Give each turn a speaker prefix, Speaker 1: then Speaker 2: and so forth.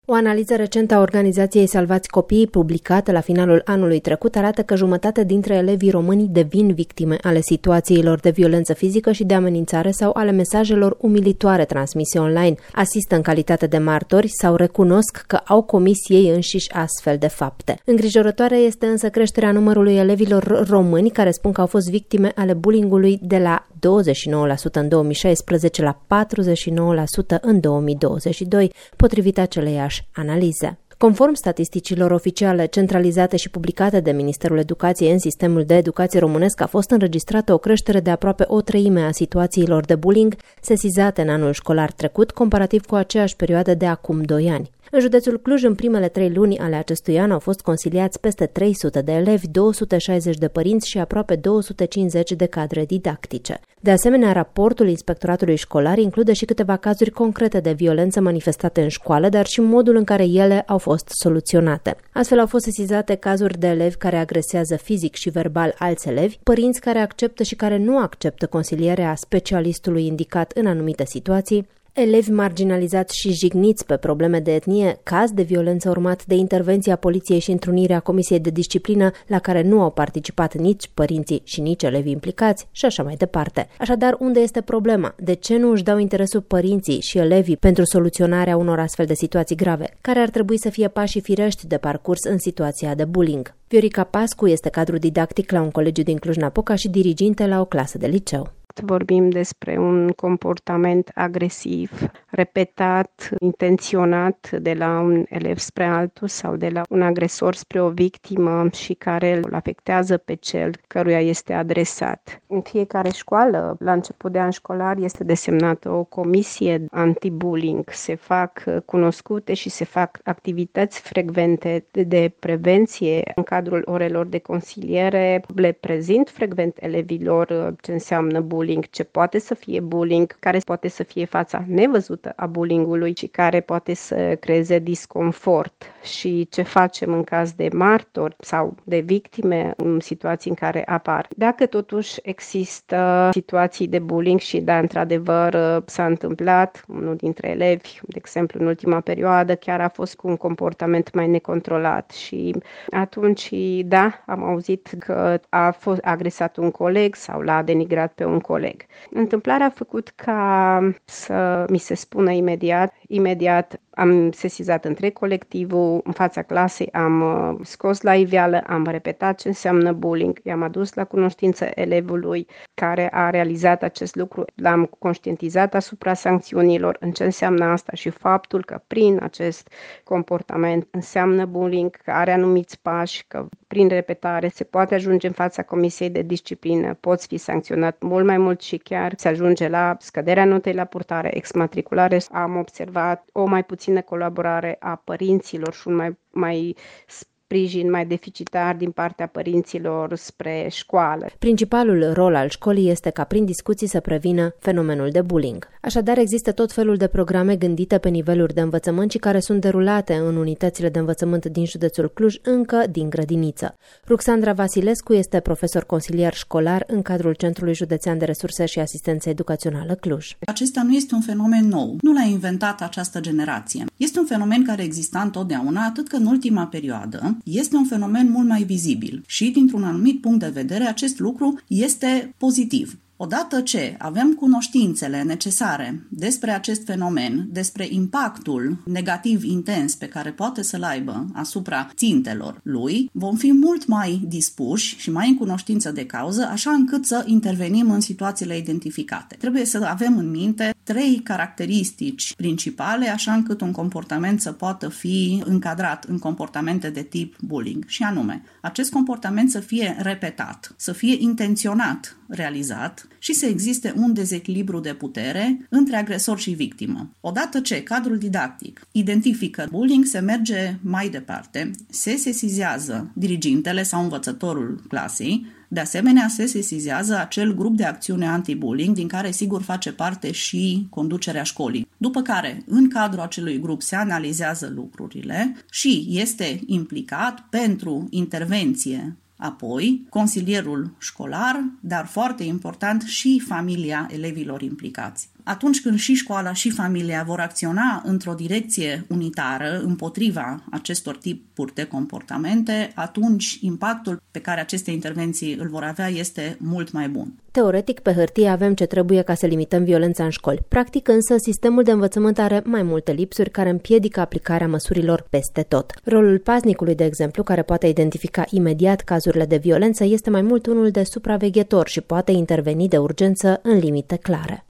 Speaker 1: O analiză recentă a organizației Salvați Copiii, publicată la finalul anului trecut, arată că jumătate dintre elevii români devin victime ale situațiilor de violență fizică și de amenințare sau ale mesajelor umilitoare transmise online, asistă în calitate de martori sau recunosc că au comis ei înșiși astfel de fapte. Îngrijorătoare este însă creșterea numărului elevilor români care spun că au fost victime ale bullyingului de la 29% în 2016 la 49% în 2022, potrivit aceleiași analize. Conform statisticilor oficiale centralizate și publicate de Ministerul Educației în sistemul de educație românesc, a fost înregistrată o creștere de aproape o treime a situațiilor de bullying sesizate în anul școlar trecut, comparativ cu aceeași perioadă de acum 2 ani. În județul Cluj, în primele 3 luni ale acestui an, au fost consiliați peste 300 de elevi, 260 de părinți și aproape 250 de cadre didactice. De asemenea, raportul Inspectoratului Școlar include și câteva cazuri concrete de violență manifestate în școală, dar și modul în care ele au fost soluționate. Astfel au fost sesizate cazuri de elevi care agresează fizic și verbal alți elevi, părinți care acceptă și care nu acceptă consilierea specialistului indicat în anumite situații, elevi marginalizați și jigniți pe probleme de etnie, caz de violență urmat de intervenția poliției și întrunirea Comisiei de Disciplină la care nu au participat nici părinții și nici elevii implicați și așa mai departe. Așadar, unde este problema? De ce nu își dau interesul părinții și elevii pentru soluționarea unor astfel de situații grave? Care ar trebui să fie pașii firești de parcurs în situația de bullying? Viorica Pascu este cadru didactic la un colegiu din Cluj-Napoca și diriginte la o clasă de liceu.
Speaker 2: Vorbim despre un comportament agresiv, repetat, intenționat de la un elev spre altul sau de la un agresor spre o victimă și care îl afectează pe cel căruia este adresat. În fiecare școală, la început de an școlar, este desemnată o comisie anti-bullying. Se fac cunoscute și se fac activități frecvente de prevenție în cadrul orelor de consiliere. Le prezint frecvent elevilor ce înseamnă bullying, ce poate să fie bullying, care poate să fie fața nevăzută a bullyingului și care poate să creeze disconfort și ce facem în caz de martori sau de victime în situații în care apar. Dacă totuși există situații de bullying și da, într-adevăr s-a întâmplat, unul dintre elevi, de exemplu în ultima perioadă, chiar a fost cu un comportament mai necontrolat și atunci, da, am auzit că a fost agresat un coleg sau l-a denigrat pe un coleg. Întâmplarea a făcut ca să mi se spună imediat am sesizat întreg colectivul, în fața clasei am scos la iveală, am repetat ce înseamnă bullying, i-am adus la cunoștință elevului care a realizat acest lucru, l-am conștientizat asupra sancțiunilor, în ce înseamnă asta și faptul că prin acest comportament înseamnă bullying, că are anumiți pași, că prin repetare se poate ajunge în fața Comisiei de Disciplină, poți fi sancționat mult mai mult și chiar se ajunge la scăderea notei la purtare, exmatriculare. Am observat o mai puțină colaborare a părinților și un mai sprijin mai deficitar din partea părinților spre școală.
Speaker 1: Principalul rol al școlii este ca prin discuții să prevină fenomenul de bullying. Așadar, există tot felul de programe gândite pe niveluri de învățământ și care sunt derulate în unitățile de învățământ din județul Cluj încă din grădiniță. Ruxandra Vasilescu este profesor consilier școlar în cadrul Centrului Județean de Resurse și Asistență Educațională Cluj.
Speaker 3: Acesta nu este un fenomen nou. Nu l-a inventat această generație. Este un fenomen care exista întotdeauna, atât că în ultima perioadă este un fenomen mult mai vizibil și, dintr-un anumit punct de vedere, acest lucru este pozitiv. Odată ce avem cunoștințele necesare despre acest fenomen, despre impactul negativ intens pe care poate să-l aibă asupra țintelor lui, vom fi mult mai dispuși și mai în cunoștință de cauză, așa încât să intervenim în situațiile identificate. Trebuie să avem în minte 3 caracteristici principale, așa încât un comportament să poată fi încadrat în comportamente de tip bullying. Și anume, acest comportament să fie repetat, să fie intenționat realizat și să existe un dezechilibru de putere între agresor și victimă. Odată ce cadrul didactic identifică bullying, se merge mai departe, se sesizează dirigintele sau învățătorul clasei, de asemenea se sesizează acel grup de acțiune anti-bullying din care sigur face parte și conducerea școlii. După care, în cadrul acelui grup se analizează lucrurile și este implicat pentru intervenție apoi consilierul școlar, dar foarte important și familia elevilor implicați. atunci când și școala și familia vor acționa într-o direcție unitară împotriva acestor tipuri de comportamente, atunci impactul pe care aceste intervenții îl vor avea este mult mai bun.
Speaker 1: Teoretic, pe hârtie avem ce trebuie ca să limităm violența în școli. Practic însă, sistemul de învățământ are mai multe lipsuri care împiedică aplicarea măsurilor peste tot. Rolul paznicului, de exemplu, care poate identifica imediat cazurile de violență, este mai mult unul de supraveghetor și poate interveni de urgență în limite clare.